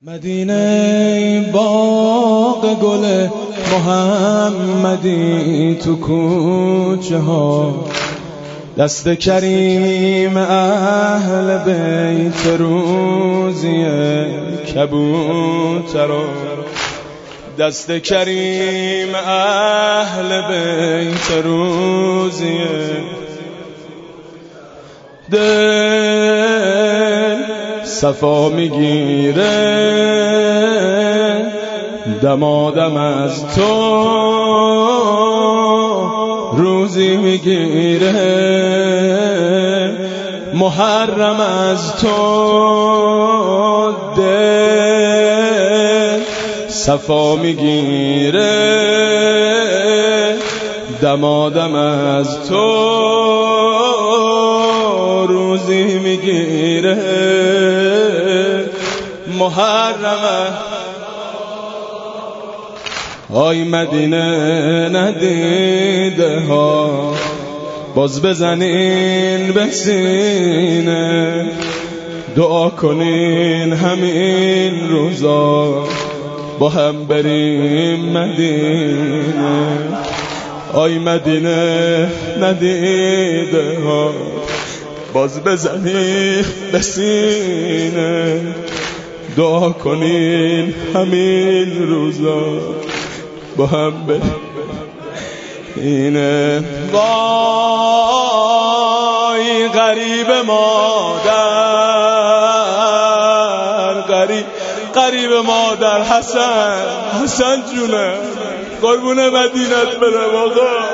مدینه باغ گل محمدی تو کوچه ها، دست کریم اهل بیت روزی کبوترا، دست کریم اهل بیت روزی دل صفا میگیره دمادم از تو روزی میگیره، محرم از تو دل صفا میگیره، دمادم از تو روزی میگیره، محرم. آی مدینه ندیده ها، باز بزنین به سینه، دعا کنین همین روزا با هم بریم مدینه. آی مدینه ندیده ها، باز بزنین به سینه، دعا کنین همین روزا با هم اینه. وای غریب مادر، غریب مادر، حسن جونه قربون مدینت برم آقا.